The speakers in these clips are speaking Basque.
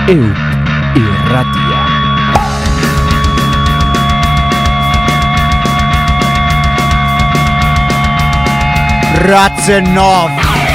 Eup Irratia. Ratzenov.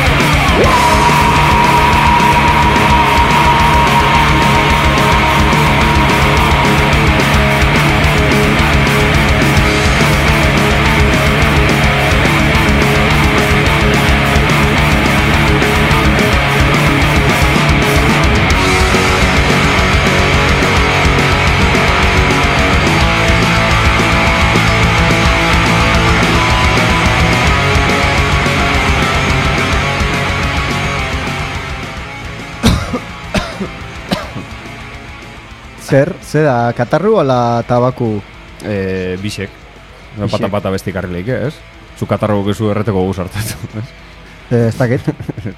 Zer da, katarru ala tabaku? Bisek. Pata besti karrileik, ez? Zu katarru gezu erreteko guz hartatu, ez? Ez dakit.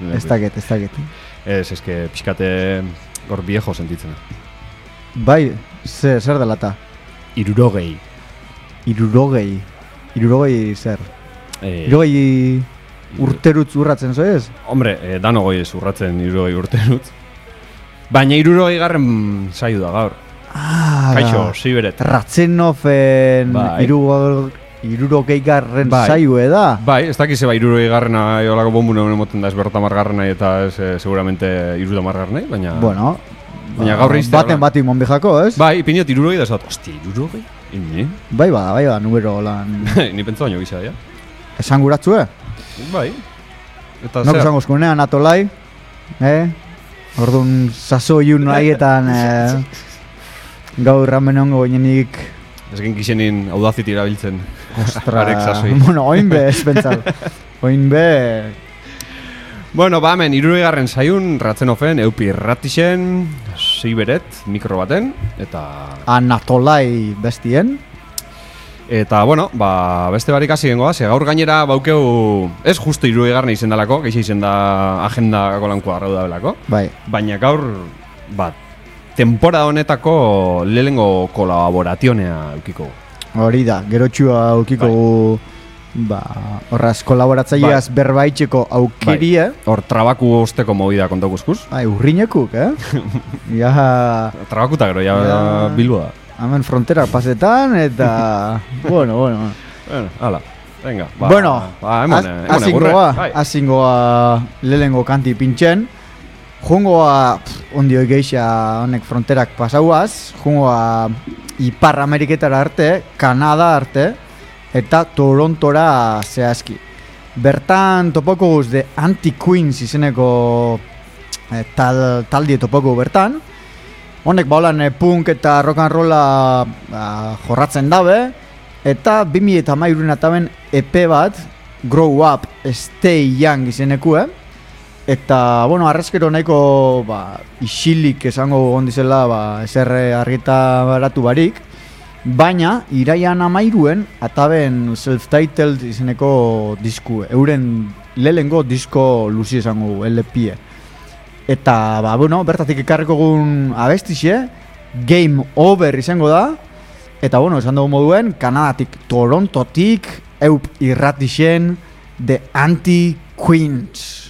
Ez, eske pixkate hor viejo sentitzen. Bai, zer dela ta? 60. 60 zer? 60 urterutz urratzen zo ez? Hombre, dano goi ez urratzen 60 urterutz. Baina 60 zaidu da gaur. Kaixo, ziberet. Ratzenofen 60 zaiue da. Bai, ez dakize 60 olako bombune honen moten da ez 50 eta ez seguramente 60 baina... Bueno, gaur izte... Baten monbijako, ez? Bai, piniot 60 da zat. Hostia, 60? Inni? Bai bada, numero lan... Ni pentsa baino gisa, ja? Esan guratzue? Bai. Eta nok esan gozkunean atolai, orduan sasoiun haietan gaur ramen hongo ginenik... Ez gen gizenin audacity erabiltzen. Ostra, sasoi. Bueno, oinbe ez pentsal. Oinbe... Bueno, ba hemen, 60 zaiun Ratzenofen, Eup Irratixen, ziberet, mikro baten, eta... Anatolai bestien. Eta, bueno, ba, beste barik hasi gengoa, ze gaur gainera baukeu, ez justo 60 izen dalako, geixe izen da agendako lankoa arrau da belako. Bai. Baina gaur, ba, temporada honetako lehengo kolaborationea eukiko. Hori da, gerotxua eukiko, ba, horraz kolaboratzaileaz berbaitxeko aukerie. Hor trabaku osteko movida kontakuzkuz. Urrinekuk, Ja... Trabakuta gero, ja Bilbo da. Hemen frontera pasetan eta... Bueno, hala, venga. Ba, bueno, ba, azingoa lehengo kanti pintxen. Jungoa, ondio geixa honek fronterak pasauaz. Jungoa Ipar Ameriketara arte, Kanada arte, eta Torontora zehazki. Bertan topoko guz de Anti-Queens izeneko taldi topoko bertan. Honek baulan punk eta rock and rolla jorratzen dabe. Eta 2013 ataben EP bat, Grow Up, Stay Young izenekue. Eta, bueno, arrezkero nahiko isilik esango gondizela eserre argita baratu barik. Baina, iraian 13 ataben self-titled izeneko disku. Euren lehengo disko luzi esango LP. Eta, bueno, bertatik ekarriko gun abestixe, Game Over izango da. Eta, bueno, esan dugu moduen, Kanadatik, Torontotik, Eup Irratixen, The Anti-Queens.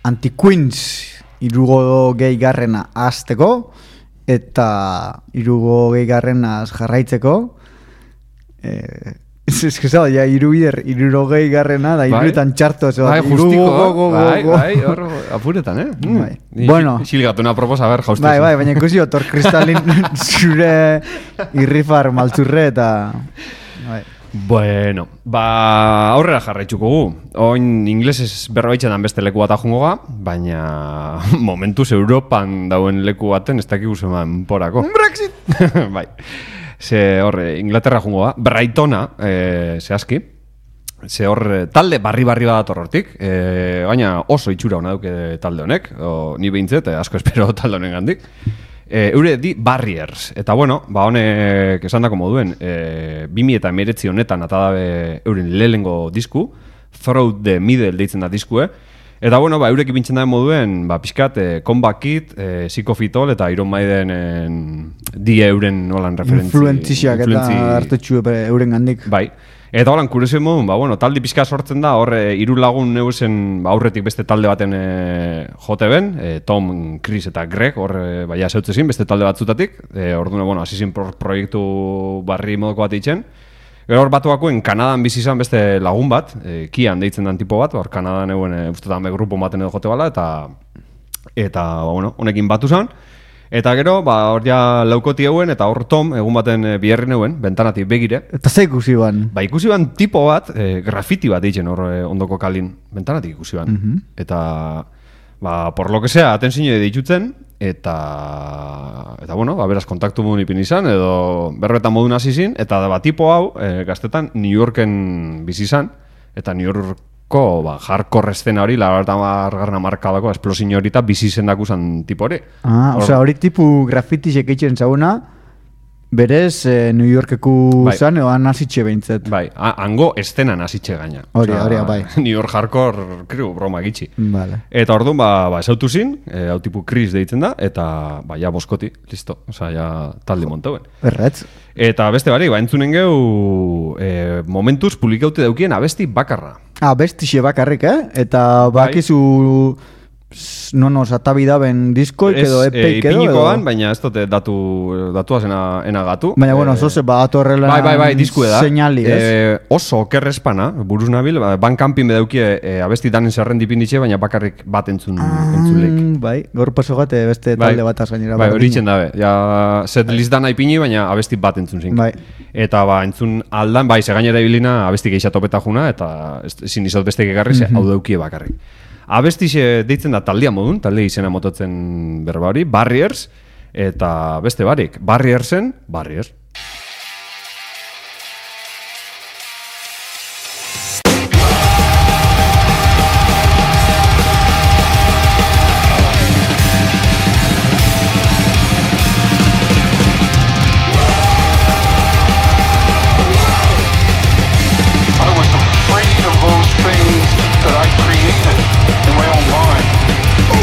Anti-Queens 60. hasteko eta 60. jarraitzeko. Ez que zau, ja, 60. da, iruetan txarto, zo. Bai, justiko, bai, hor, apuretan, Bai. Bueno. Xilgatu una proposa, a ver, jaustu. Bai, baina ikusi otor kristalin zure irrifar maltzurre eta... Bai. Bueno, aurrera jarraitzuko gu. Oin inglesez berbaitzen dan beste leku bat ajungo ga, baina momentuz Europan dauen leku baten ez dakigu zeman porako. Brexit! Bai. Ze horre, Inglaterra jungo da, Brightona, zehazki. Ze hor, talde barri bat hortik, baina oso itxura hona duke talde honek, ni behintzet, asko espero talde honen gandik. Eure di Barriers, eta bueno, honek esan dako moduen, 2019 honetan atadabe euren lehengo disku, Through the Middle deitzen da diskue, eta bueno, eurek ipintzen da moduen, pixkat, Comeback Kid, Psychofitol eta Iron Maidenen die euren nolan referentzi. Influentziak eta hartetxu euren gandik. Bai. Eta holan, kuriosen modun, bueno, talde pixka sortzen da, horre, 3 lagun neusen aurretik beste talde baten jote ben, Tom, Chris eta Greg, horre, baina zeutzezin, beste talde batzutatik, orduan, bueno, asizin proiektu barri modoko bat eitzen. Gero hor batuakoen Kanadan bizi izan beste lagun bat, Kian deitzen den tipo bat, hor Kanadan euen ustetan grupo baten edo jote bala, eta bueno, honekin batu zan. Eta gero, hor ja laukoti euen, eta hor Tom, egun baten biherrin euen, bentanatik begire. Eta ze ikusi ban? Ikusi ban tipo bat, grafiti bat eitzen hor ondoko kalin, bentanatik ikusi ban. Eta, por lo que sea, atenzio ditutzen, eta bueno, beraz kontaktu modun ipin izan, edo berbetan modun hasi zin, eta tipo hau, gaztetan New Yorken bizi izan, eta New York hardcore estena hori, 80 markadako esplosio hori eta bizi zendaku zan tipo hori. Osea, hori tipu grafiti sekeitzen zauna, berez New Yorkeku zan, edo nazitxe behintzet. Bai, hango estena nazitxe gaina. Hori, bai. New York hardcore, kriu, broma gitxi. Vale. Eta orduan, esautu zin, hau tipu Chris deitzen da, eta, ja, boskoti, listo. Osea, ja, talde montauen. Erretz. Eta beste bari, entzunen geu, momentuz publikaute daukien abesti bakarra. Bestixe bakarrik, Eta bakizu nonos atabidaben diskoik edo epeik edo? Ipinikoan, baina ez dute datua ena gatu. Baina, bueno, zoze, atorrela bai, diskue da. Seinali, ez? Oso okerrespana, buruz nabil, Bandcamping bedaukie abesti danen zerren dipinditxe, baina bakarrik bat entzuleik. Bai, gaur paso gate beste talde bat azgainera. Bai, hori itxen dabe. Set list dana ipini, baina abesti bat entzun zin. Bai. Eta entzun aldan, se gainera ibilina abesti geixatopeta juna, eta ezin izot beste egarri, hau daukie bakarrik. Abestixe deitzen da taldea modun, talde izena mototzen berba hori, Barriers, eta beste barik, Barriersen, Barriers.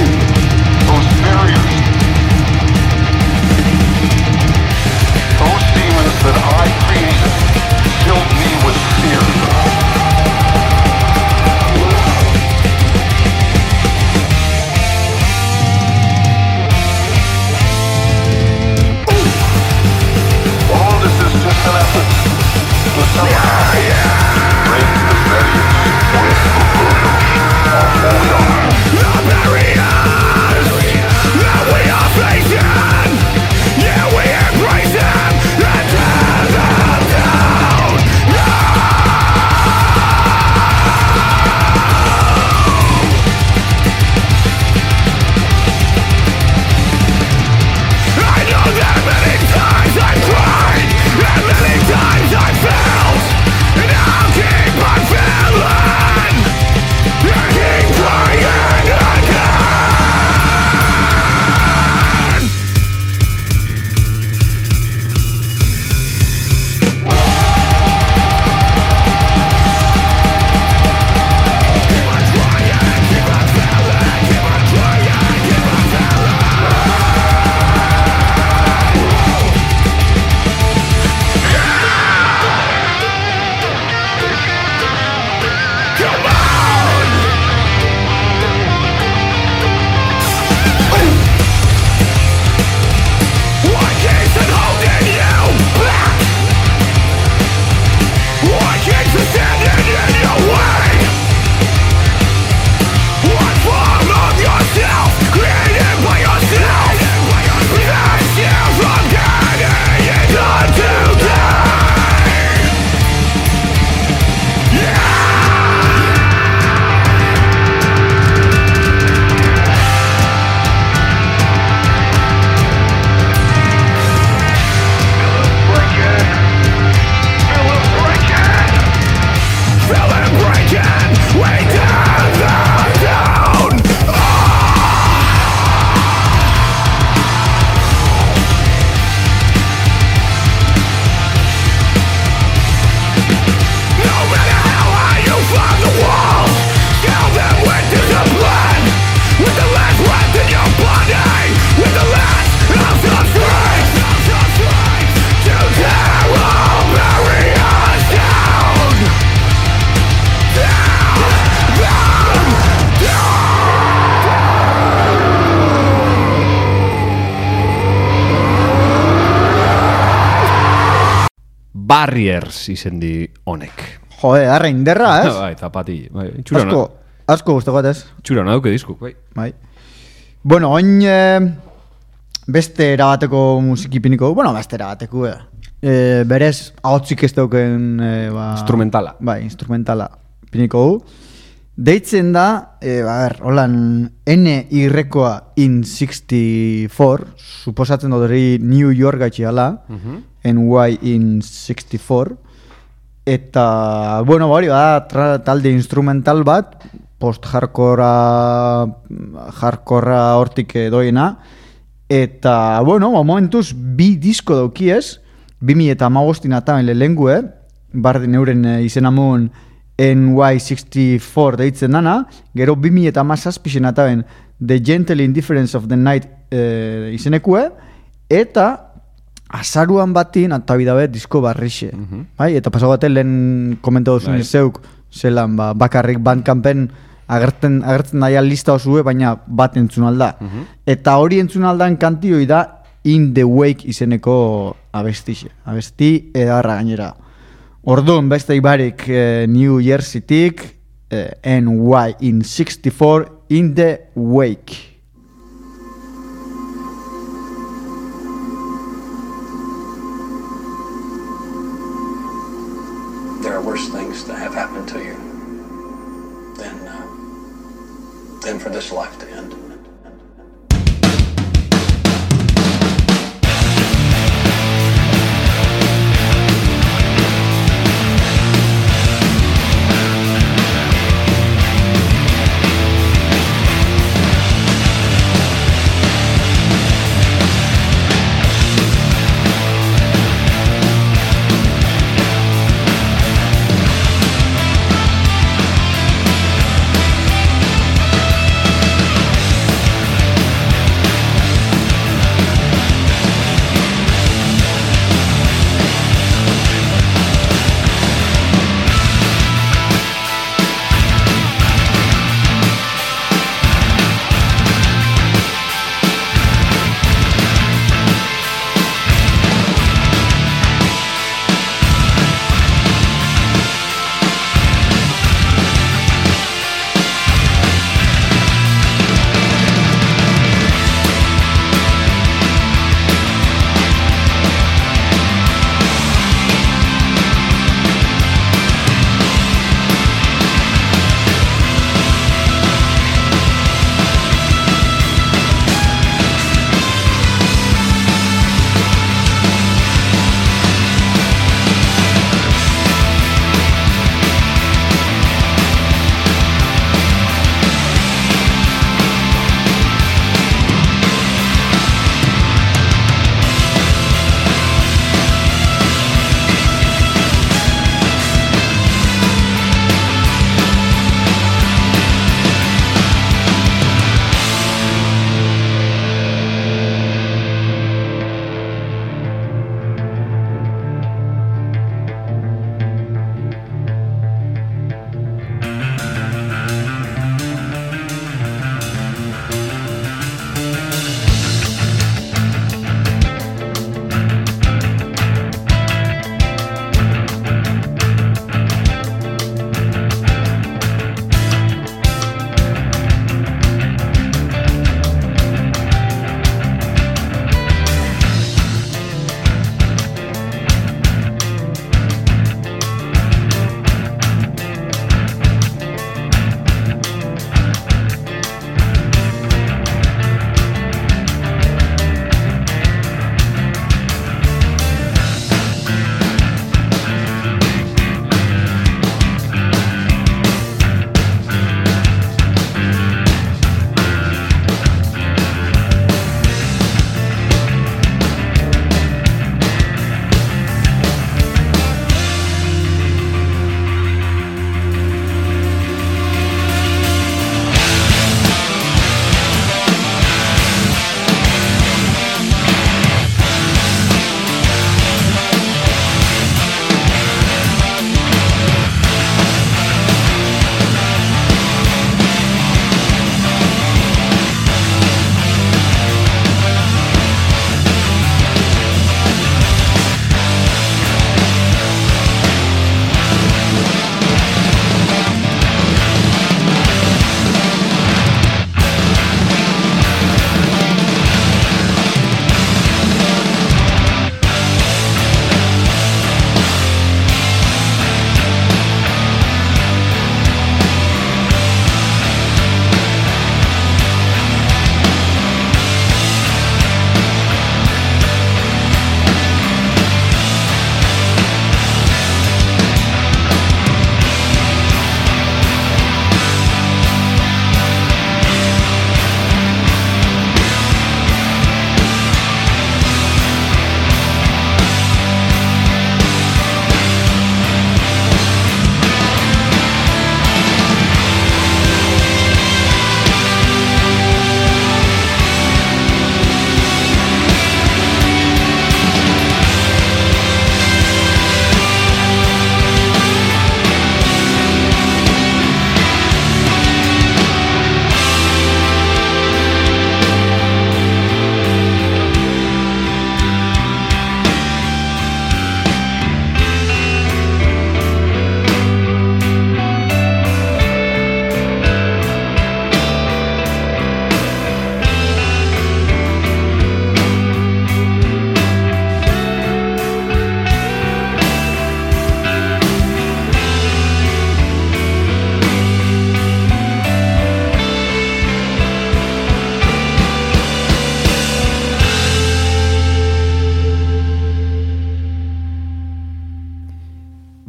Those Barriers izendi honek. Jode, arra inderra, ez? Bai, zapati. Bai, txura Asko guztako ez? Txura naduke diskuk, bai. Bai. Bueno, oin beste erabateko musikipiniko, beste erabateko, berez, ahotzik ez dauken Instrumentala. Bai, instrumentala piniko gu. Deitzen da, holan N-Y-koa in 64, suposatzen dut New York gaitxiala, NY in 64, eta, hori talde instrumental bat, post-hardcora hortik doiena, eta, momentuz, bi disko daukiez, 2015 ataben lehengue, bardin euren izenamun NY64 deitzen dana, gero 2017 ataben The Gentle Indifference of the Night izenekue, eta azaruan batin atabidabe disko barrixe. Eta pasagoate lehen komentatu zuen zeuk, zelan bakarrik Bandcampen agertzen daia lista osue, baina bat entzun alda. Eta hori entzun aldan kantioi da In the Wake izeneko abestixe. Abesti edarra gainera. Orduan beste ibarik New Jerseytik NY in 64 In the Wake. There are worse things that have happened to you than for this life to end.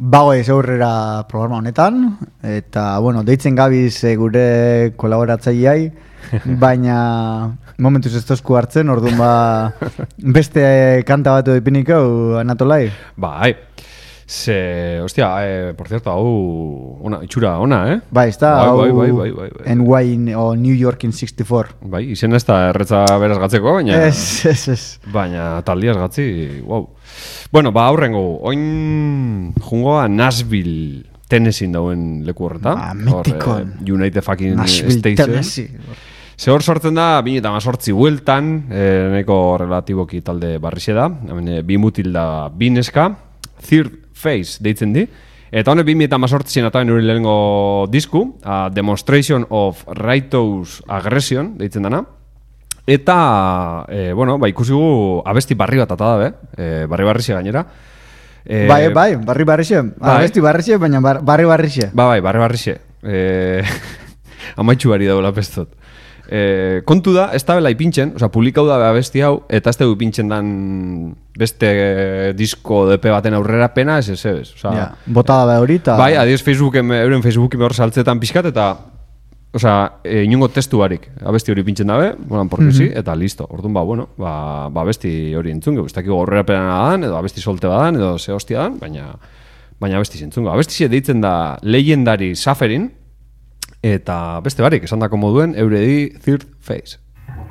bagoez aurrera programa honetan, eta, bueno, deitzen gabiz gure kolaboratzaileai, baina momentuz ez tozku hartzen, orduan beste kanta batu ipiniko, Anatolai. Bai, hostia, por cierto, itxura ona, Bai, ez da, bai. NY o New York in 64. Bai, izen ez da erretza beraz gatzeko, baina... Ez. Baina taldiaz gatzi, wow. Bueno, aurrengo, oin jungoa Nashville, Tennessee dauen leku horretan. Mitikon. United fucking Nashville, States. Tennessee. Ze hor sortzen da, 2018 bueltan, nahiko relatiboki talde barrixe da, bi mutil da bi neska, Third Phase deitzen di, eta honek 2018 ataben hori lehenengo disku, Demonstration of Righteous Aggression deitzen dana, eta, ikusi gu abesti barri bat ata da, barri-barrixe gainera. Bai, barri-barrixe, abesti barrixe, baina barri-barrixe. Bai, barri-barrixe. Amaitxu bari dagoela pestot. Kontu da, ez da bela ipintzen, publikau da abesti hau, eta ez dugu ipintzen dan beste disko DP baten aurrera pena, ez. Bota da hori, eta... Bai, adiez euren Facebooken behor saltzetan pixkat, eta inongo testu barik, abesti hori pintzen dabe, porque sí, eta listo. Orduan, abesti hori entzungo, ez dakiko aurrera pena dan, edo abesti solte badan, edo ze hostia dan, baina abesti zentzungo. Abesti ze deitzen da Legendary Suffering, eta beste barik, esan dako moduen, euredi Third Phase.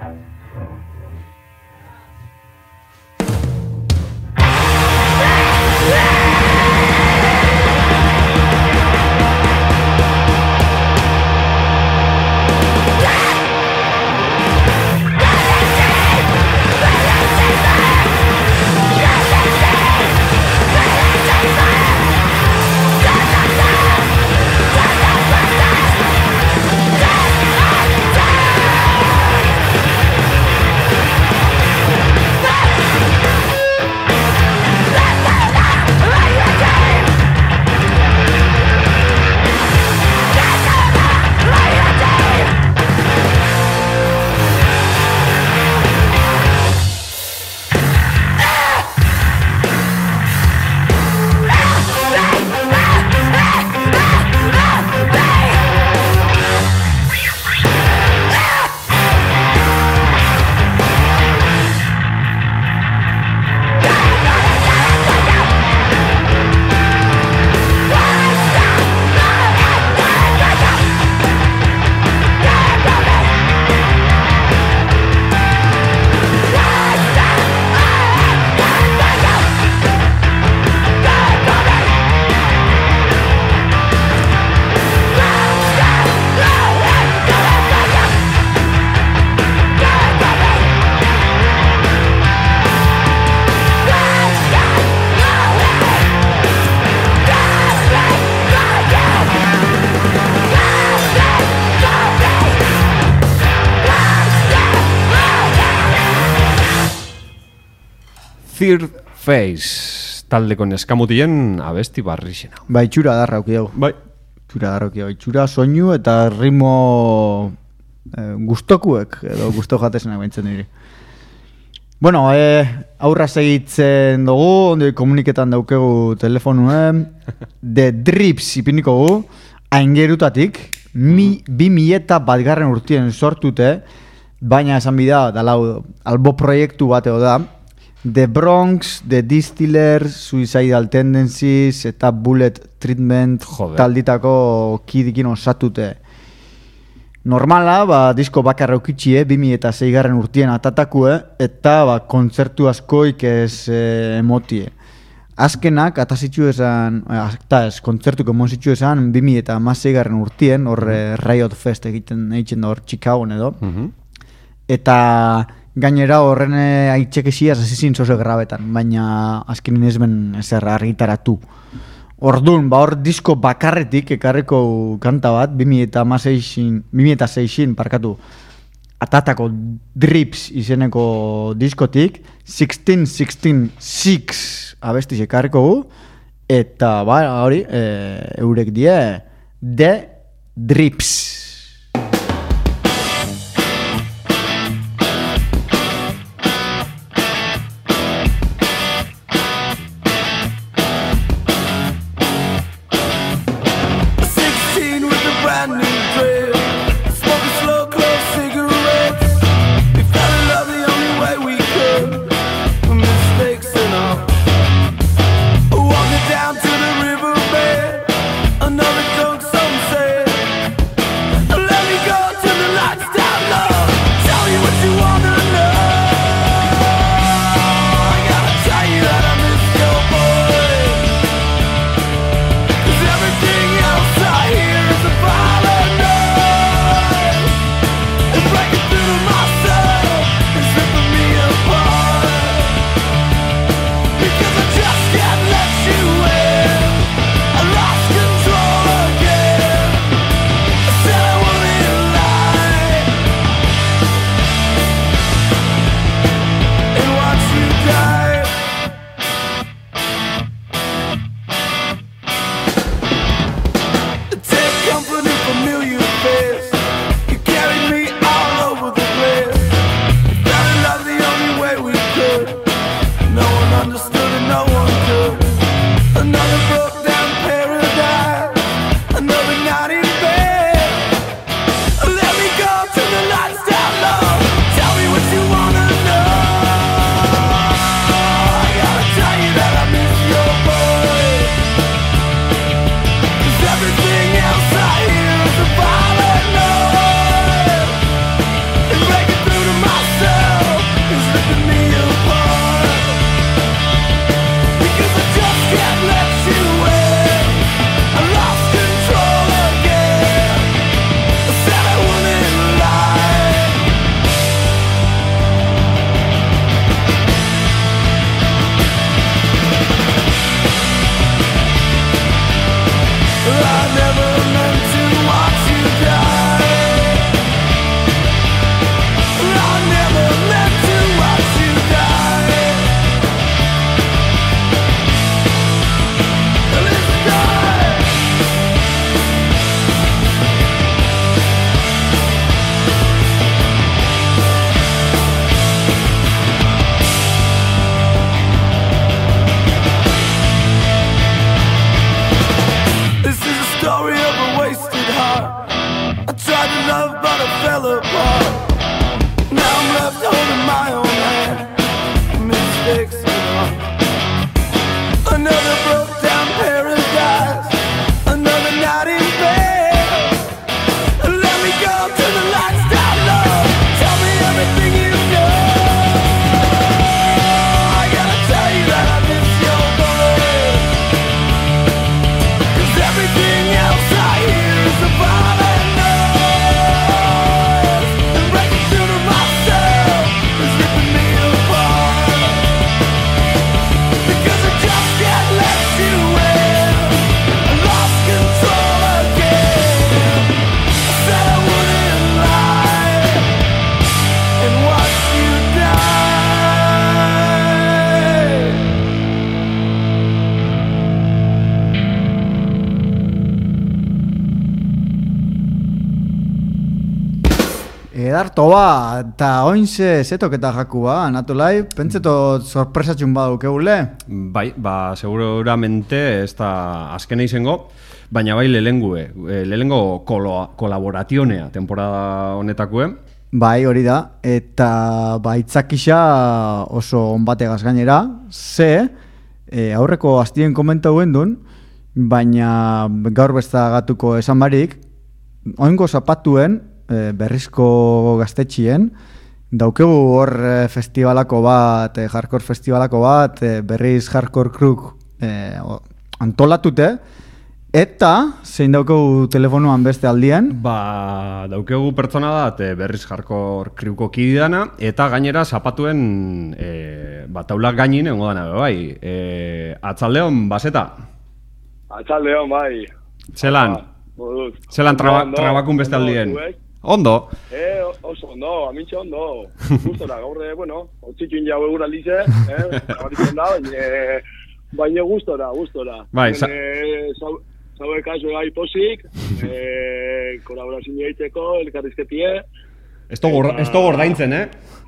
Third Phase, taldeko neskamutien abesti barrixena. Bai, itxura darra auki dugu. Bai. Itxura soinu eta ritmo gustokuek, edo gusto jatesenak baintzen diri. Bueno, aurra segitzen dugu, ondo komuniketan daukegu telefonuen, The Drips ipiniko gu, aingerutatik, 2001 urtien sortute, baina esan bida, albo proiektu bateo da, The Bronx, The Distillers, Suicidal Tendencies eta Bullet Treatment talditako kidikin osatute. Normala, disko bakarra ukitxie, 2006 urtien atatakue, eta kontzertu askoik ez emotie. Azkenak, kontzertuko monzitxu esan, 2006 urtien, hor Riot Fest egiten da hor Chicagoan edo. Eta gainera horren aitxekesiaz azizin zoze grabetan, baina azkenin ezben ezer argitaratu. Ordun, hor disko bakarretik ekarriko kanta bat, 2006 parkatu, atatako Drips izeneko diskotik, 16-16-6 abestiz ekarriko gu, eta hori, eurek die, The Drips. fell apart. Now I'm left holding my own hand. Mistakes are another broke down paradise. Another night in bed. Let me go till the lights down low. Tell me everything you know. I gotta tell you that I miss your voice. 'Cause everything else I hear is a violent noise. And breaking through to myself is ripping me apart. Because I just can't let you in. I lost control again. I said I wouldn't lie and watch you die. Edarto ba, eta oinze zetoketa jaku ba, natulai, pentseto sorpresatxun badaukeule. Bai, ba, seguramente ez da azkena izango, baina bai lehengo kolaborationea temporada honetakue. Bai, hori da, eta baitzakisa oso onbategaz gainera, aurreko astien komentau gendun, baina gaur bestagatuko esan barik, oingo zapatuen, berrizko gaztetxien, daukegu hor festivalako bat, hardcore festivalako bat, berriz hardcore kruk antolatute, eta zein daukegu telefonoan beste aldien? Ba, daukegu pertsona bat berriz hardcore kriuko kididana, eta gainera zapatuen taulak gainin egongo dana bai. Atzaldeon, baseta? Atzaldeon, bai. Zelan? Zelan trabakun beste aldien? Ondo. Oso ondo, amintxe ondo. Gustora, gaur, otzitxuin jau egur aldize, abaritzen da, baina gustora. Bai, zauek kaso gai posik, kolaborazio egiteko, elkarrizketie. Ez to gordaintzen,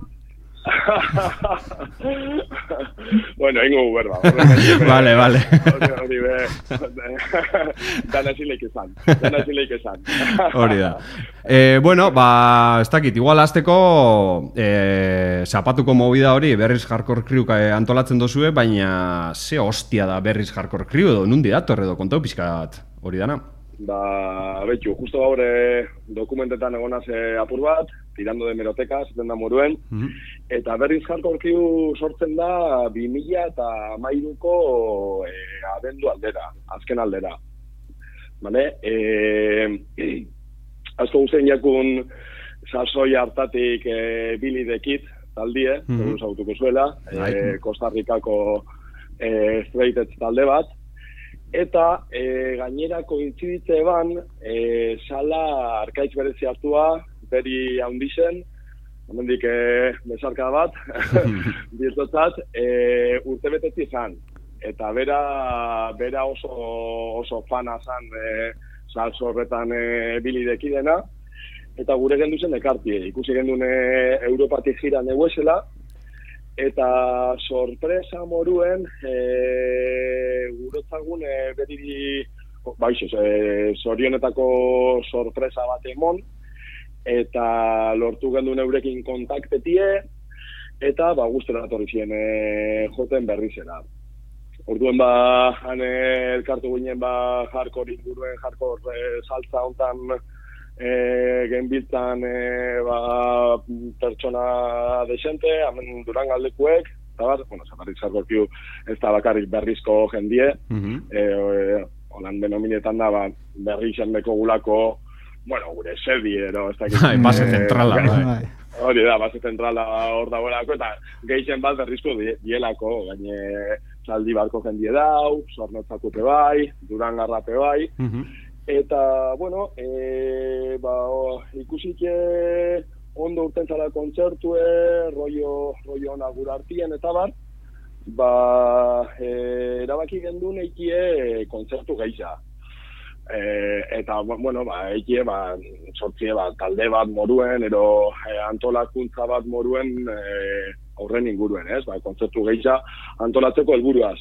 Bueno, ingo berba. Vale. Hori be, dana zileik esan. Hori da. Bueno, ba, ez dakit, igual azteko zapatuko movida hori berriz hardcore kriuk antolatzen dozue, baina ze hostia da berriz hardcore kriu edo, nundi dator edo kontau pixkat hori dana? Ba, betxu, justo gaur dokumentetan egonaz apur bat, tirando de meroteka, zaten da moruen, eta berriz hardcore kriu sortzen da 2013ko abendu aldera, azken aldera. Vale? Azko guztien jakun sasoi hartatik Billy the Kid taldie, egun zautuko zuela, Costa Ricako straight edge talde bat, eta gainerako intziditze eban sala arkaitz berezi hartua, beri haundizen, hemendik besarka bat, birtotzat, urte betetzi zan. Eta bera oso fana zan salso horretan Billy dekidena, eta gure gendu zen ekartie. Ikusi gendun Europatik gira neguesela, eta sorpresa moruen gurotzagun beri zorionetako sorpresa bat emon, eta lortu gendun eurekin kontaktetie, eta guztera datorri ziren joten berrizera. Orduen han elkartu ginen hardcore inguruen, hardcore saltza hontan genbiltzan pertsona desente, hemen Durangaldekuek, eta zabarrik hardcore ez da bakarrik berrizko jendie, holan denominetan da berri izendeko gulako, gure sediero, ez dakit. Base zentrala, Hori da, base zentrala hor dagoelako, eta gehien bat berrizko dielako, gaine zaldi barko jendie dau, Zornotzakupe bai, Durangarrape bai, eta, ikusik ondo urten zara kontzertue, rollo ona gura artien, eta erabaki gendun eikie kontzertu gehiza. Eta, eikie, sortzie talde bat moruen, ero antolakuntza bat moruen aurren inguruen, kontzertu gehiza antolatzeko helburuaz.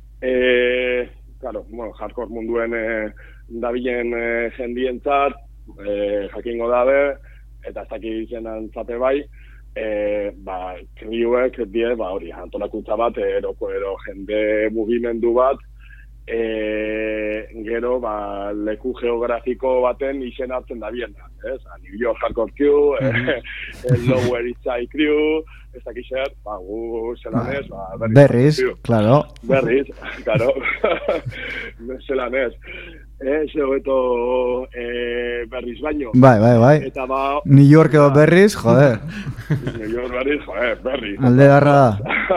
Hardcore munduen dabilen jendientzat, jakingo dabe, eta ez dakit izenan zate bai, kriuek die, hori, antolakuntza bat, ero jende mugimendu bat, gero, leku geografiko baten izen hartzen da biena, ez? New York Hardcore Crew, Lower East Side Crew, ez dakit zer, gu zelanez, Berriz, claro. Berriz, claro, zelanez. Hobeto Berriz baino. Bai. Eta New York edo Berriz, joder. New York Berriz, Berriz. Alde garra da.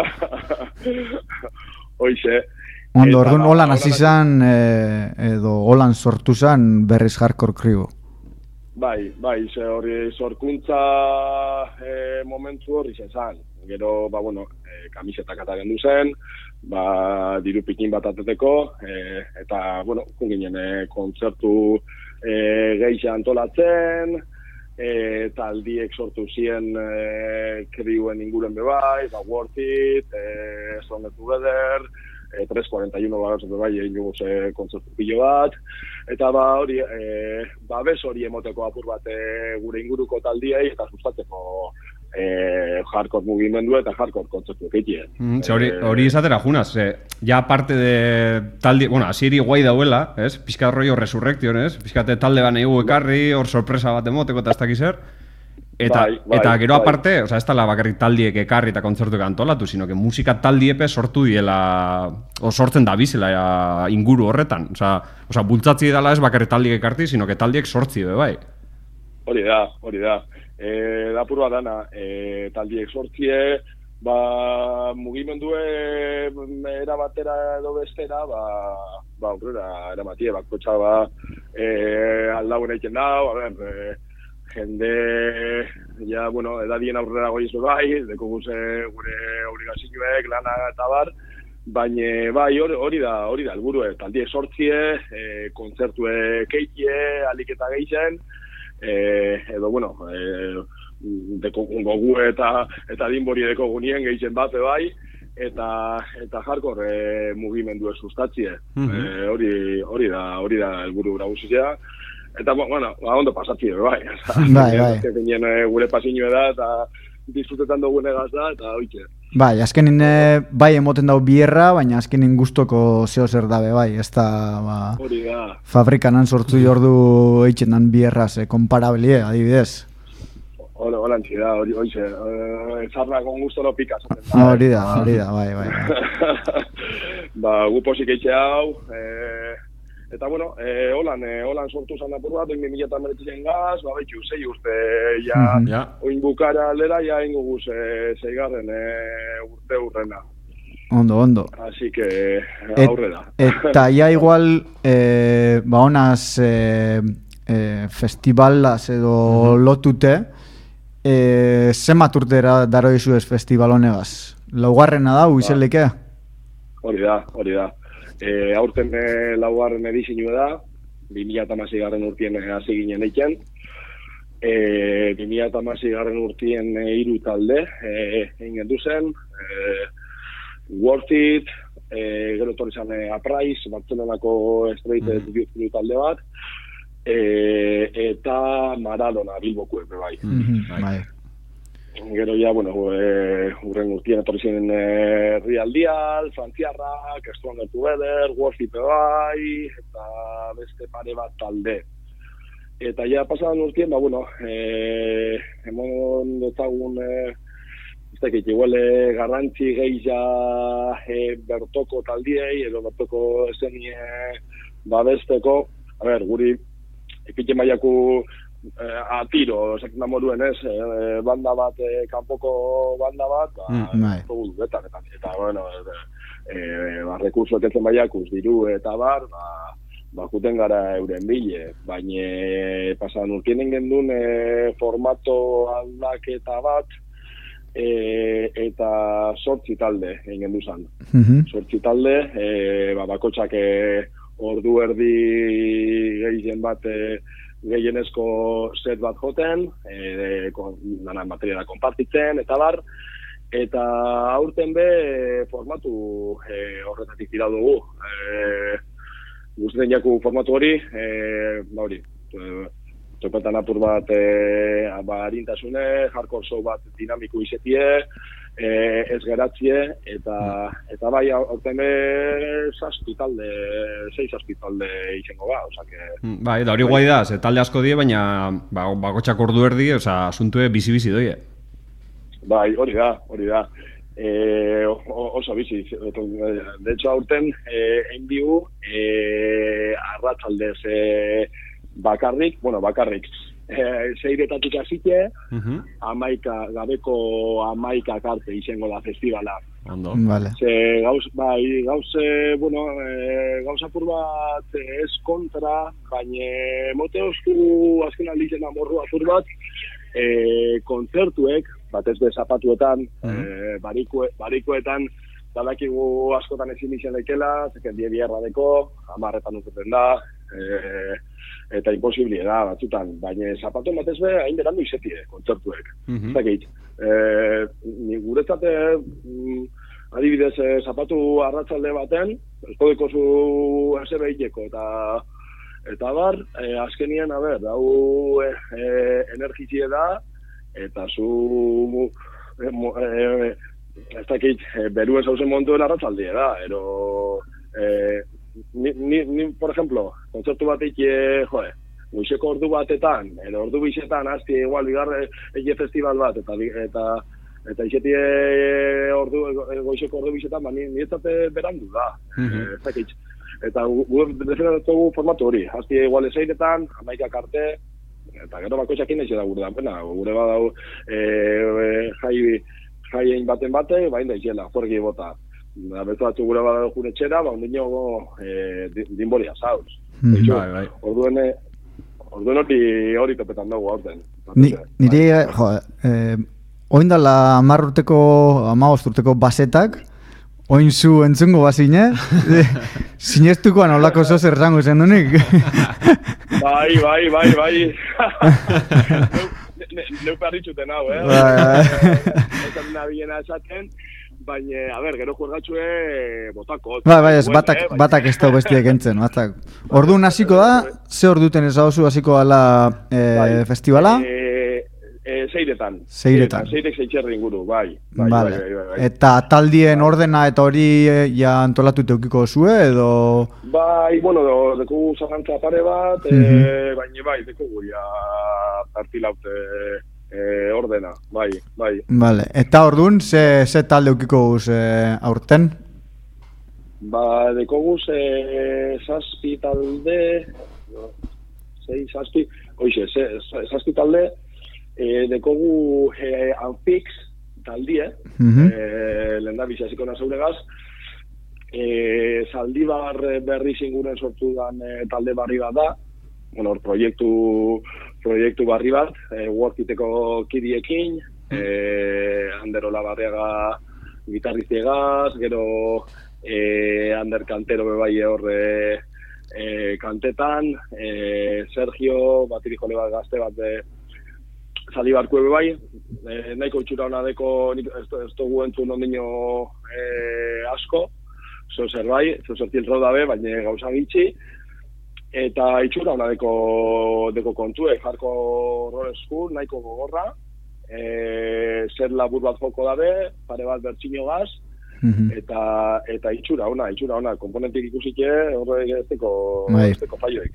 Hoize. Ondo, orduan holan hasi zan, edo holan sortu zan Berriz Hardcore Crew. Bai, hori sorkuntza momentu hori zan. Gero, kamisetak ataren duzen, diru pikin bat ateteko, eta, kunginen kontzertu gehiago antolatzen, taldiek sortu ziren kriuen inguren bebai, Worth It, Stronger Together, 341 bagatzen bai egin dugu kontzertu pilo bat, eta hori, babes hori emoteko apur bat gure inguruko taldiei, eta sustatzeko hardcore mugimendu eta hardcore kontzertu egitien. Hori izatera junaz, ja parte de talde, hasieri guai dauela, ez? Pizkat rollo Resurrection, ez? Pizkate talde baneigu ekarri, hor sorpresa bat emoteko eta ez dakiz zer. Eta gero aparte, ez dala bakarrik taldiek ekarri eta kontzertuek antolatu, sino que musika taldiepe sortu diela, sortzen da bizela inguru horretan. Bultzatzi dela ez bakarrik taldiek ekarti, sino que taldiek sortzi be bai. Hori da. Lapur bat dana, taldiek sortzie, mugimendue erabatera edo bestera, aurrera eramatie, bakotxa aldauen egiten dau, jende, edadien aurrera goizu bai, deko gure obligazioek, lana eta bar, baina hori da helburu, taldiek sortzie, kontzertue keitie, aliketa gehien, edo, deko gogu eta dinbori deko gunien gehien bat bai, eta hardcore mugimendue sustatzie. Hori da helburu guztia. Eta, ondo pasatzi, bai. Bai. Gure pasiño da, eta disfrutetan dugune gazda, eta oitxe. Bai, azkenin bai emoten dau bierra, baina azkenin gustoko zeo zer dabe, bai. Ez da, hori da. Fabrikanan sortu jordu eitxenan bierraz, konparabilie, adibidez. Hola, antzida, oitxe. Zarra con gusto no pica. Hori da, bai. Gu posik eitxe hau, eta, holan sortu zan apur bat, 2019 gaz, betxu, 6 urte, oin bukara aldera, ingo guz, 6garren urte urrena. Ondo. Así que, aurrera. Eta igual, honaz festivalaz edo lotute, zemat urtera daro izu ez festival honegaz? Laugarrena da, izelike? Hori da. Aurten laugarren edizinu da, 2016 urtien hasi ginen eiken. 2016 urtien 3 talde egin duzen, Worth It, gero torri zan Uprise, Bartzelonako Straight Youth talde bat, eta Maradona Bilbokuek bai. Gero urren urtien etorri ziren Real Dial, Frantziarrak, Stronger Together, Worth It bai, eta beste pare bat talde. Eta pasadan urtien, emon detagun, igual garrantzi gehiago bertoko taldiei, edo bertoko esenie babesteko, guri epite maiaku atiro, esaten da moduen ez, banda bat, kanpoko banda bat, eta rekurso etetzen baiakuz, diru eta bar, juten gara euren bile, baina pasan urtien gendun formato aldaketa bat, eta 8 talde egin duzan. 8 talde, bakotxak ordu erdi gehien bat gehienezko set bat joten, materiala konpartitzen, eta bar, eta aurten be formatu horretatik tira dugu. Guztien jaku formatu hori, topetan apur bat harintasune, hardcore show bat dinamiko izetie, ez geratzie, eta bai, aurten sei zazpi talde izango osake... Bai, da hori guai da, ze talde asko die, baina bakotxak ordu erdi, asuntue bizi-bizi doie. Bai, hori da. Oso bizi. De hecho, aurten, endiu, arratzaldez bakarrik, seiretatik hasite, gabeko 11 arte izango da festivala. Ondo. Vale. Gauza apur bat ez kontra, baina mote osku azken aldizen amorru apur bat, kontzertuek, batez be zapatuetan, barikuetan, badakigu askotan ezin izan daikela, zeken die bierra deko, 10 uketen da, eta imposible da batzutan, baina zapatuen batez be hain berandu izetie, kontzertuek. Zakit, guretzat adibidez zapatu arratsalde baten, eskodeko zu SB-eko eta bar, azkenien, hau energizie da, eta zu ez dakit, beruen zauzen montuen arratzaldea da, ni, por ejemplo, kontzertu bateik, goizeko ordu batetan, ordu bizetan, hasti igual bigarre festival bat, eta izetie goizeko ordu bizetan, nietzate berandu da, ez dakit. Eta defendatugu formatu hori, hasti igual eseiretan, 11 arte, eta gero bakoitzakin nahi da gure da, gure badau jaien baten bate, bain da izela, jorgi bota. Beto batzu gure badau jure txera, ondino dinbolia zauz. Bai. Orduen hori topetan dugu aurten. Nire, oindala 15 urteko basetak, oin zu entzungo bazine, sinestukoan olako zozer zango zen dunik. Bai. Neu perritxuten hau, Esan nabiena esaten, baina, gero juergatxue botako. Bai, ez, batak ez da bestiek entzen, batak. Orduan hasiko da, ze orduten ez hauzu hasiko ala festivala? Seiretan. Seirek zeitxerri inguru, bai. Eta taldien ordena eta hori ja antolatu teukiko zue, edo... Bai, deku zagantza pare bat, baina bai, deku ja partilaute ordena, bai. Vale, eta orduan, ze talde eukiko guz aurten? Dekogu zazpi talde, zazpi talde, dekogu Anfix taldie, lehendabiz hasiko nazauregaz, Zaldibar berri zinguren sortu dan talde barri bat da, proiektu barri bat, Workiteko kidiekin, Ander Olabarriaga gitarriztiegaz, gero Ander Kantero bebai horre kantetan, Sergio, batiri jole bat gazte bat Zaldibarku bai, nahiko itxura hona deko, ez dugu entzun ondino asko, zozertil rau dabe, baina gauza gitxi, eta itxura hona deko kontue, jarko roller school, nahiko gogorra, zer labur bat joko dabe, pare bat bertxino gaz, eta itxura hona, komponentik ikusike, horrek ez deko faioek.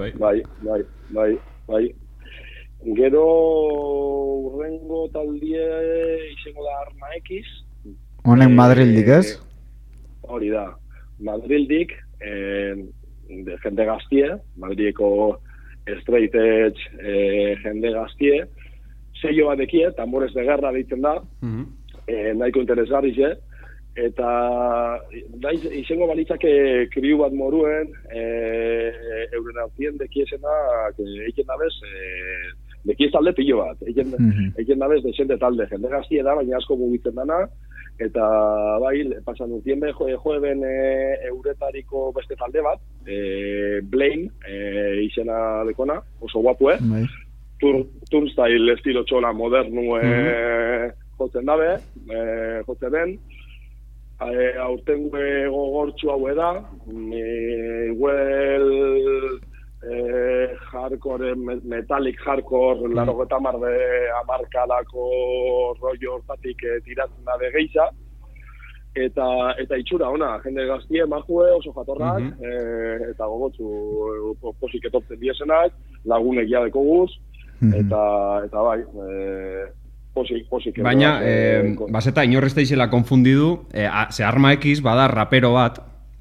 Bai. Gero urrengo taldie izango da Arma X. Honek Madrildik, ez? Hori da. Madrildik, jende gaztie, Madrileko straight edge jende gaztie. Seio batekie, tambores de guerra deitzen da. Nahiko interesgarri ze. Eta izango balitzake kriu bat moruen, euren aurtien dekiesena, eiken dabez, dekiez talde pilo bat. Eiken dabez desente talde, jende gaztie da, baina asko mugitzen dana, eta bai, pasan urtien joeben euretariko beste talde bat, Blaine, izena dekona, oso guapue, turnstyle estilo txola modernu jotzen dabe, jotzen den, aurten gogortxu hau da, igual hardcore, metallic hardcore, larogeta marde amarkadako rollo hortatik tiratzen da begeiza. Eta itxura ona, jende gaztie, majue, oso jatorrak, eta gogotzu posik etortzen diesenak, lagunek jadeko guz, eta bai, posik. Baina, baseta, inorrezta izela konfundidu, ze Arma X bada rapero bat,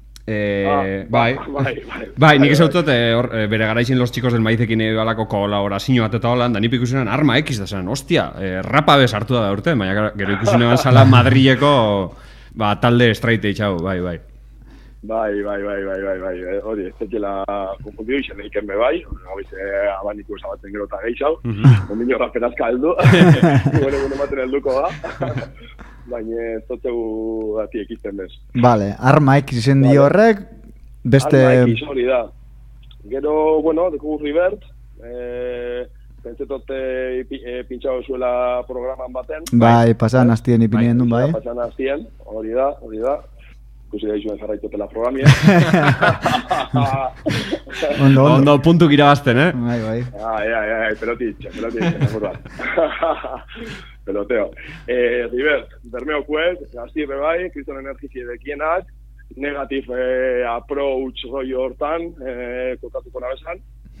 bai, nik esautot, bere garaizin Los Chicos del Maizekin balako kolaborazio bat eta holan, da nik ikusinan Arma X da zen, ostia, rapa bez hartu da urte, baina gero ikusinan zala Madrileko talde straight edge hau, bai. Bai, hori, ez tekela konfundidu izan eiken be bai, gabize abaniku esabatzen gero eta gehiago, ondino raperazka heldu, gure maten helduko da, baina ez dutegu gati ekizten bez. Vale, Arma X izen di horrek, beste... Arma X hori da. Gero, bueno, dekugu Rivert, pentsetote pintxau zuela programan baten. Bai, pasan hastien ipinien duen, bai. Pasan hastien, hori da. Ikusi da izuen jarraitotela programia. Ondo puntuk irabazten, Bai. Pelotitxe, peloteo. Rivert, Bermeo Quest, hasti bai, Kriston Energizie dekienak, negative approach rollo hortan, kokatuko nabesan.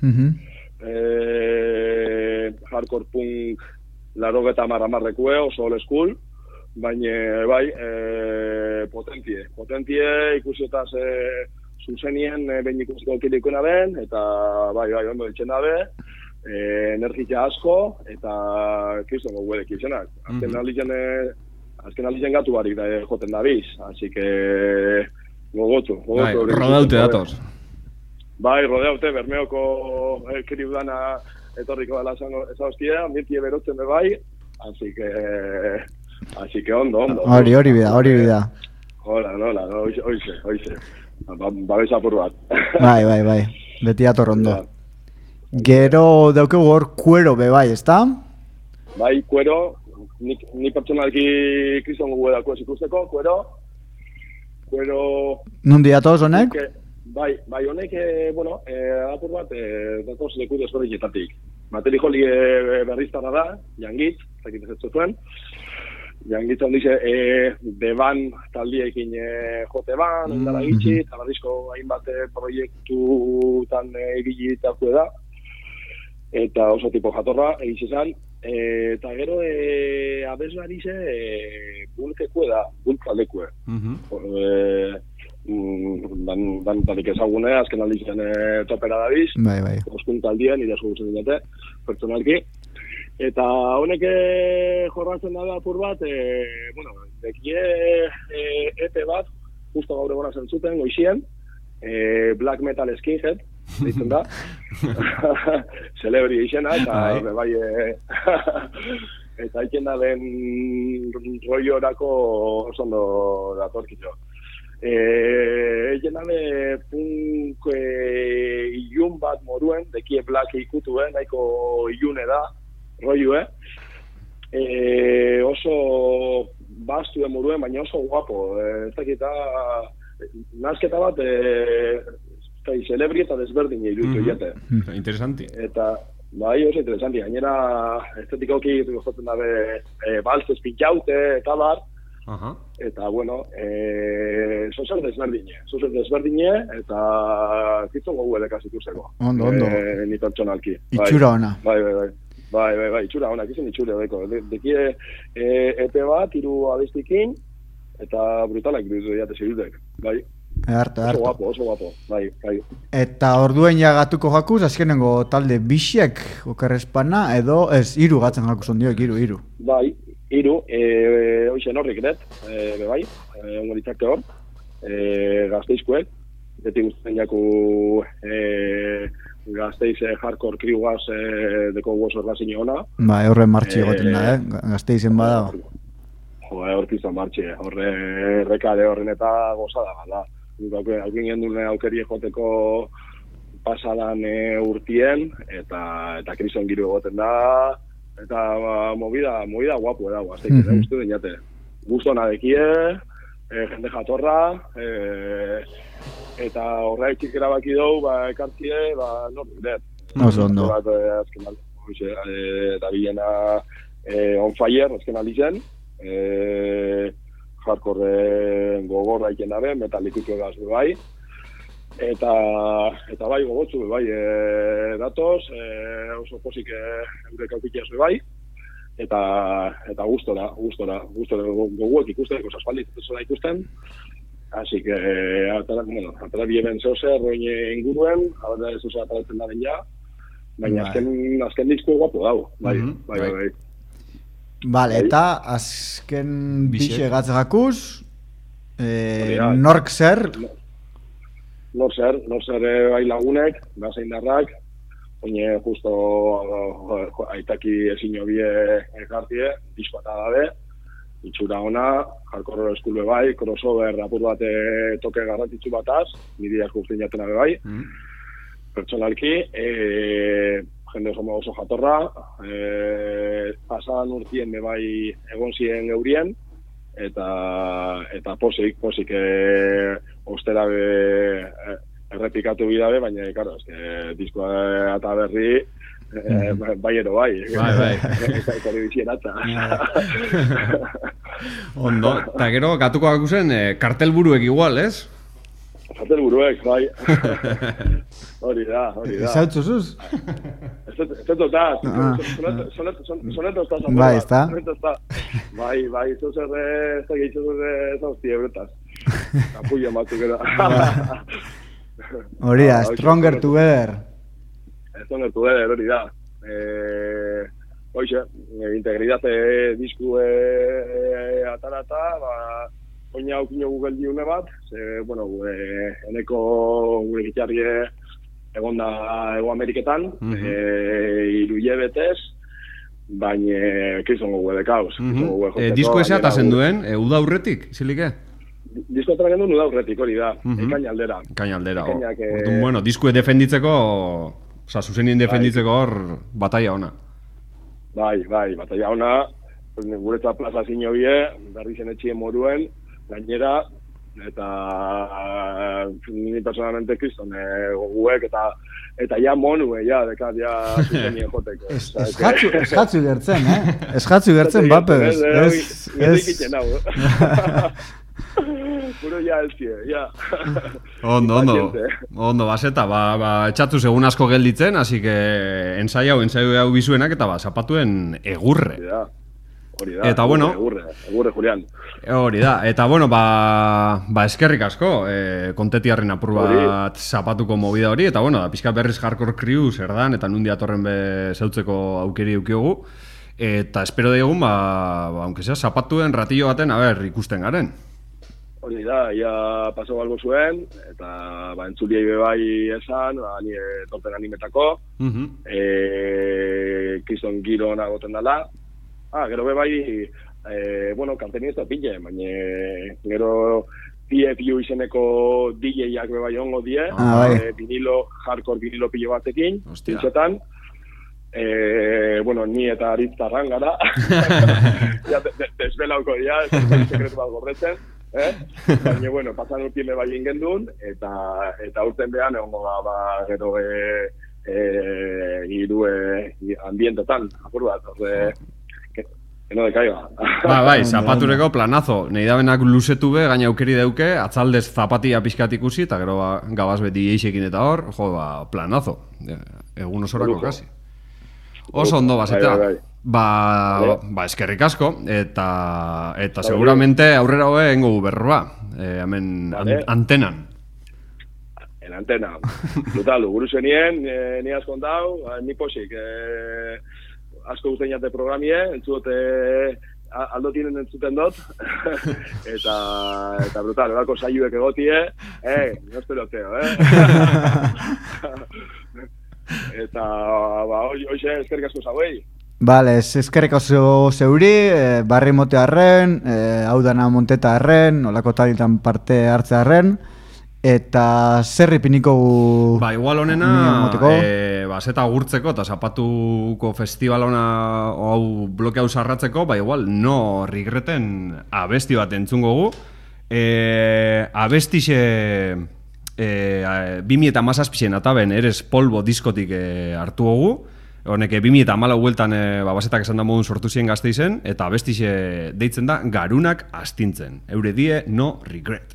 Hardcore punk 80 oso old school, baina bai, potentie ikusietaz zuzenien behin ikusiko kirikoena ben, eta bai, ondo ditzen dabe, energia asko, eta kriston goguedek izenak. Azken alizen gatu barik da joten dabiz, así que gogotu. Rodaute datoz. Bai, rodeaute, Bermeoko kriudana etorriko dela eza hostia, mirtie berotzen be bai, así que ondo. Hori bida. Hola, oize. Babesa apur bat. Bai, beti ator ondo. Gero daukegu hor kuero be bai, ezta? Bai, kuero, ni pertsonalki kriston gogu edako ez ikusteko, kuero... Nundi atoz honek? Bai, honek, apur bat, datoz leku desberdinetatik. Materi joli berriztara da, Jangit, zakitez ez zuen. Jangit handize, beban taldiekin jote ban, endara gitxi, eta barrizko hainbat proiektutan ibilitazue da. Eta oso tipo jatorra, egiz esan. Eta gero, abeslari ze, bulkekue da, bulkaldekue. Dan tarik ezagune, azken aldizen topera dabiz. Bai. Oskuntaldien, idazu guzen dinete, pertsonalki. Eta honek jorratzen da apur bat, dekie EP bat, justo gaur egona zentzuten, goizien, Black Metal Skinhead, ditzen da. Celebri izena, eta bai, eta iken da den rollo-orako osondo datorkitzo. Egenabe punk ilun bat moruen, dekie Black ikutuen, nahiko ilune da, rollo, oso bastuen moruen, baina oso guapo, ez dakita, nazketa bat, celebri eta desberdin iruditu jate. Interesanti. Eta, bai, oso interesanti, gainera estetikoki jotzen dabe baltzez pintxaute, eta bar, eta, bueno, zozer desberdine, eta zitzo gogu edekaz ikusteko. Ondo. Ni pertsonalki. Itxura ona. Bai, itxura ona, kizun itxura deko. Dekie EP bat, 3 abestikin, eta brutalak iruditu jate zirudek, bai. Oso guapo, bai. Eta orduen jagatuko jakuz, azkenengo talde bisiek okerrezpana, edo ez, 3 gatzen jakuz ondioek, 3. Bai, 3, hoxen horrik edet, bai, ongoritzake hor, gazteizkoek, beti guztien jaku Gazteiz hardcore kriugaz deko gozo erlazio ona. Bai, horre martxi egoten da, Gazteizen bada. Hortizan martxi, horre rekade horren eta gozada gala. Haukin gendun aukeri joteko pasadan urtien, eta krison giru egoten da, eta movida guapo da, Gazteiz, guztu dinate. Guztu nadekie, jende jatorra, eta horreik erabaki dugu, ekartzie, nor diret. Oso ondo. Azken da bilena on fire, azken aldi zen, hardcore gogorra iken dabe, metalikuko gaz bai, eta bai gogotzu bai datoz, oso posik eurek aukikiaz bai, eta gustora goguek ikusten, aspaldi ikusten, así que atara bieben zozer, roin inguruen, abera ez oso ataratzen da ben ja, baina azken disko guapo dago, bai. Vale, eta azken bixe gatzakuz, nork zer? Nork zer bai lagunek, bazein darrak, oine justo aitaki ezin hobie ekartie, disko eta dabe, itxura ona, hardcore eskulbe bai, crossover apur bat toke garrantzitsu bataz, niri asko ustein jatena bai, pertsonalki, jende oso jatorra, pasadan urtien bai egon ziren geurien, eta posik ostera errepikatu bidabe, baina, karo, diskoa eta berri, bai ero bai. Eta bizien atza. Ondo, eta gero gatuko gakuzen kartelburuek igual, ez? Kartelburuek, bai. Hori da. Ezautzuzuz? Ez dutaz, soneto estaz. Bai, ez da? Bai, zuzer ez da gehiago ez hostia euretaz. Kapuia matzuk era. Hori da, Stronger Together. Stronger Together, hori da. Hoxe, integridade disku atarata, oina aukino Google diune bat, eneko gure gitarrie egonda Ego Ameriketan, iruie betez, baina kizongo gue dekauz. Disko eze atazen duen, uda aurretik, zilike? Disko atazen duen uda aurretik, hori da, Kainaldera. Orduan, bueno, disko defenditzeko, oza, zuzenien defenditzeko hor, bataia ona. Bai, bataia ona, guretzat plaza zino bie, berri zen etxien moruen, gainera, eta ni personalmente kriston goguek eta ja monue, ja, dekat, ja zuzenien joteko. Ez jatzu gertzen, Ez jatzu gertzen, bape bez. Ez ikiten hau. Puro ja elzie, ja. Ondo, baseta, etxatu segun asko gelditzen, así que ensaio hau bizuenak, eta zapatuen egurre. Hori da, eta bueno, egurre Julián. Hori da, eta bueno, eskerrik asko, kontetiarren apur bat zapatuko movida hori, eta bueno, pixka berriz hardcore crew zer dan, eta nundi atorren zeutzeko aukeri eukiogu, eta espero diegun, aunque sea, zapatuen ratillo baten, ikusten garen. Hori da, ia paso galgo zuen, eta entzuliei bai esan, ni torten animetako, kiston giro nagoten dela, gero bai, kanteni ez da pille, baina gero PFU izeneko DJ-ak bai ongo die, hardcore vinilo pilo batekin, pintxetan, ni eta Aritzarran gara, desbelauko dia, sekretu bat gordetzen, baina, pasan urtien bai ingendun, eta urten behan egongo gero ambientetan, apur bat, que no decaiga. Bai, zapatureko planazo. Nei dabenak luzetu be, gaina aukeri dauke, atzaldez zapatia pixkat ikusi, eta gero gabaz beti eixekin eta hor, planazo. Egun osorako kasi. Oso ondo baseta. Eskerrik asko, eta seguramente aurrera hoe engo berroa. Hemen antenan. En antena. Total, guru zenien, ni askontau, ni posik, asko guztien jate programie, entzudote aldo tienen entzuten dut, eta brutal, erako saioek egotie, no espeloteo, eta, hoxe, eskerrik asko zauei. Vale, eskerrik asko zeuri, barri mote harren, hau dana monteta harren, olako talitan parte hartze harren, eta zerri piniko igual honena, zeta agurtzeko eta zapatuko festival hona hau bloke hau sarratzeko, igual no regreten abesti bat entzungo gu. Abestixe 2017 ataben Eres Polvo diskotik hartu hogu, honek 2014 hueltan basetak esan da modun sortu ziren Gasteizen, eta bestixe deitzen da Garunak astintzen. Eure die No Regret.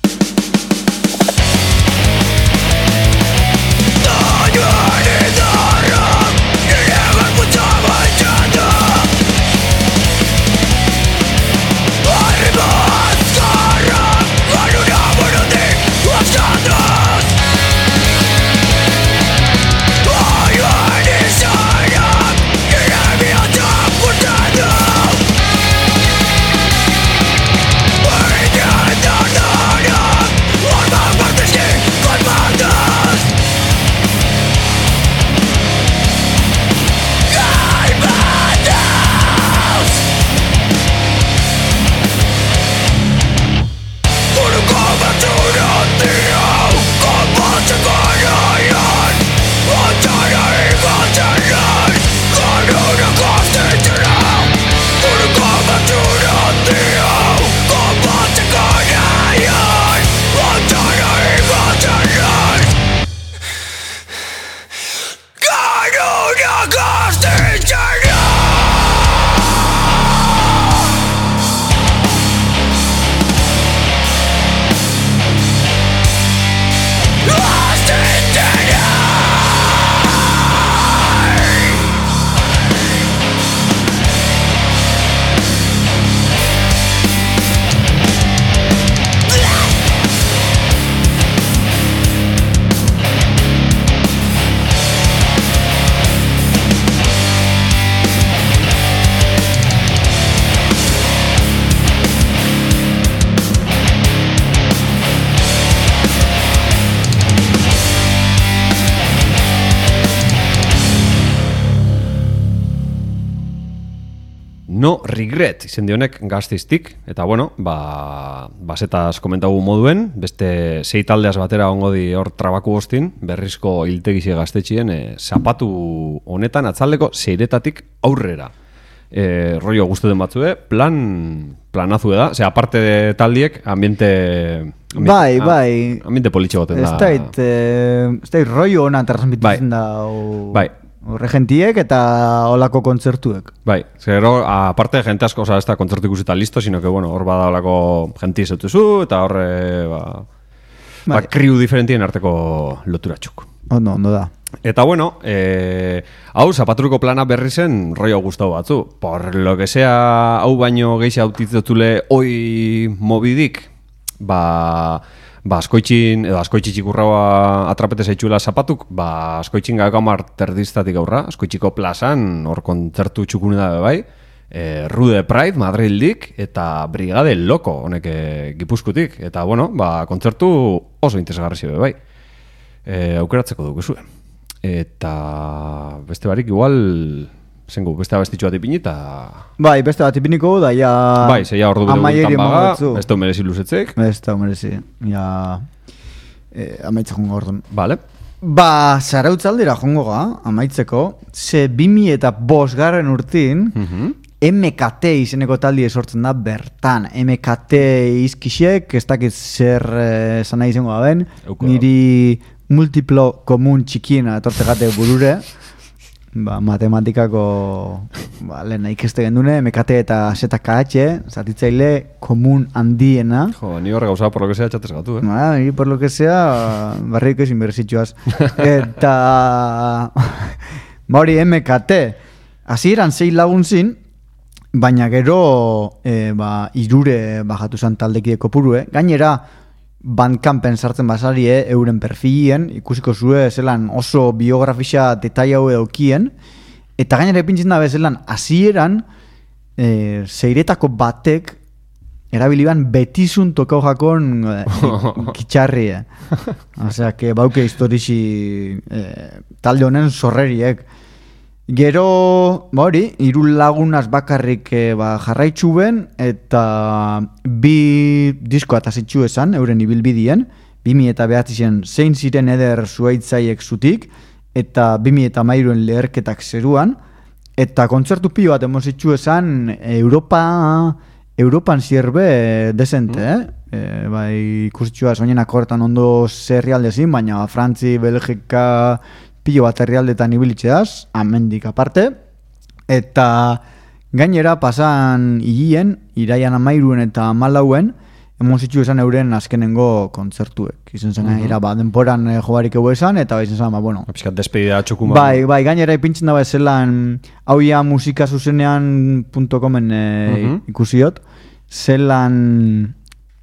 No Regret izen dionek Gasteiztik, eta bueno, basetaz komentagu moduen, beste 6 taldeaz batera ongo di hor trabaku hostin, berrizko hiltegize gaztetxien, zapatu honetan atzaldeko seiretatik aurrera. Rollo guztuten batzue, planazu da, aparte de taldiek, ambiente politxe goten da. Ez da rollo hona transmititzen da. Bai. Horre gentiek eta olako kontzertuek. Bai, zero, aparte jente asko, ez da kontzertu ikusita listo, sino que, bueno, hor bada olako jenti izutuzu, eta horre, kriu diferentien arteko loturatxuk. Ondo da. Eta, bueno, hau, zapaturuko plana berri zen, rollo gustau batzu. Por lo que sea, hau baino geixe autitzotule oi mobidik, askoitxitxik urraua atrapete zaitxuela zapatuk, askoitxin gagamar terdiztatik aurra, askoitxiko plazan, hor kontzertu txukune da bai, Rude Pride, Madrildik, eta Brigade Loko, honek Gipuzkotik, eta bueno, kontzertu oso interesgarri bai, aukeratzeko dugu zuen. Eta beste barik igual... Zengu, beste abestitxua tipini eta... Bai, beste bat tipiniko da, ja... Bai, zeia ordu bide gultan baga, ez da merezi luzetzek. Ez da merezi, ja... Amaitza jongo orduan. Vale. Zarautzaldera jongo ga, amaitzeko, ze 2005 garren urtin, MKT izeneko taldi esortzen da bertan. MKT izkixek, ez dakit zer zana izango da ben, niri multiplo komun txikiena etortzegate burure, matematikako lehen ikeste gendune, MKT eta ZKH, zatitzaile komun handiena. Jo, ni horre gauza por lo que sea txatez gatu, Ni por lo que sea barriko ezin berzitxuaz. Eta hori MKT hasieran 6 lagun zin, baina gero irure bajatu zan taldekide kopurue. Gainera Bandcampen sartzen basarie euren perfilien, ikusiko zue zelan oso biografisa detail hau eukien, eta gainera epintzen da bezelan hasieran zeiretako batek erabiliban betizun tokau jakon kitxarrie. Osea, que bauke historisi talde honen sorreriek. Gero, hori, 3 lagunaz bakarrik jarraitzu ben, eta 2 diskoa tasitxu esan, euren ibilbidien, 2009 zein ziren eder zuaitzaiek zutik, eta 2013 leherketak zeruan, eta kontzertu pio bat emozitxu esan Europan zierbe desente, bai ikusitxua soinenak hortan ondo zerrialdezin, baina Frantzi, Belgika, pilo bat herrialdetan ibilitzeaz, amendik aparte, eta gainera pasan hilien, iraian 13 eta 14, emon zitzu esan euren azkenengo kontzertuek. Izen zen gainera, denporan jobarik egu esan, eta bai izen zen, bueno... Piskat despedida txukun Bai, gainera ipintzen daba zelan, hauia musikasuzenean.comen ikusiot, zelan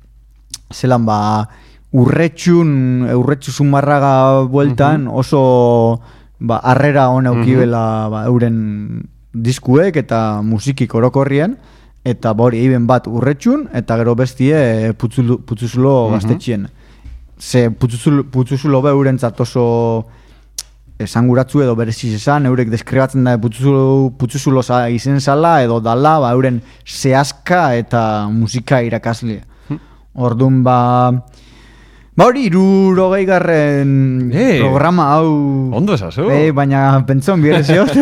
urretxu zumarraga bueltan oso harrera hon eukibela euren diskuek eta musikik orokorrien, eta hori eiben bat urretxun, eta gero bestie putzuzulo gaztetxien. Ze putzuzulo eurentzat oso esanguratzu edo bereziz esan, eurek deskribatzen da putzuzulo izen zala edo dala, euren zehazka eta musika irakasle. Orduan hori 60. Programa hau... Ondo esazu? Baina pentsón bireziot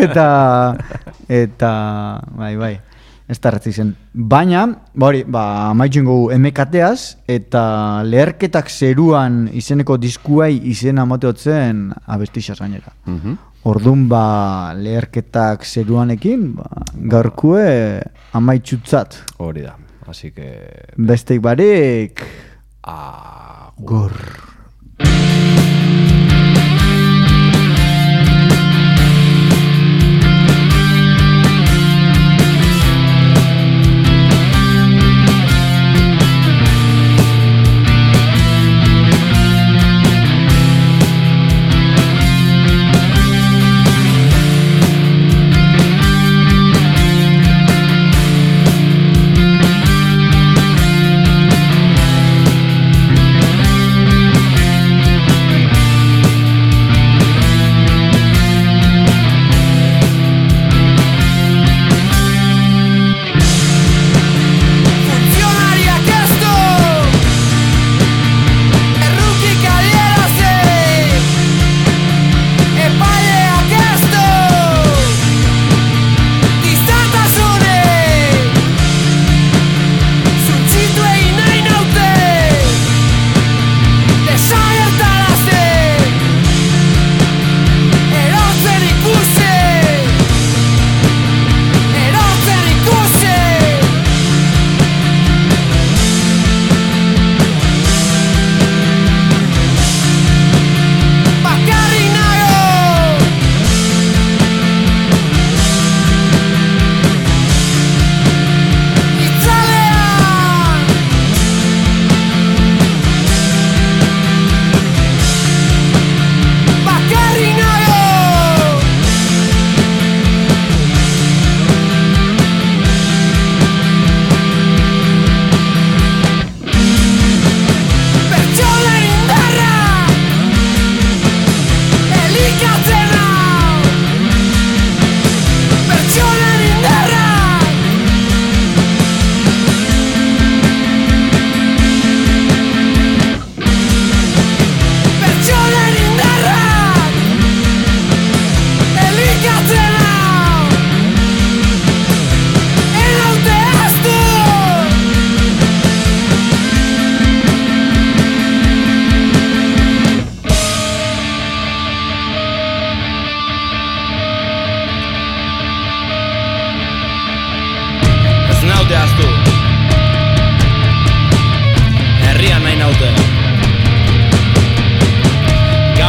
eta bai, ez da ratzi zen. Baina, amaitxen gogu MKTaz eta leherketak zeruan izeneko diskuai izena moteotzen abestixaz gainera. Orduan leherketak zeruanekin gaurkue amaitxutzat. Hori da, así que... Besteik barik... Gor.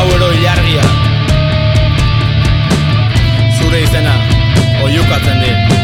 Zure izena, oiukatzen dit.